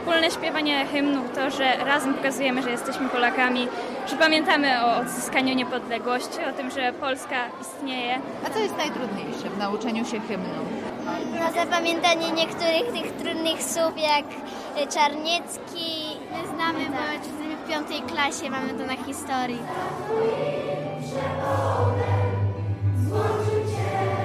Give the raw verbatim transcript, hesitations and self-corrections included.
wspólne śpiewanie hymnu, to, że razem pokazujemy, że jesteśmy Polakami, że pamiętamy o odzyskaniu niepodległości, o tym, że Polska istnieje. A co jest najtrudniejsze w nauczeniu się hymnu? No, zapamiętanie niektórych tych trudnych słów, jak Czarniecki. My znamy, bo jesteśmy w piątej klasie, mamy to na historii. Złączył Cię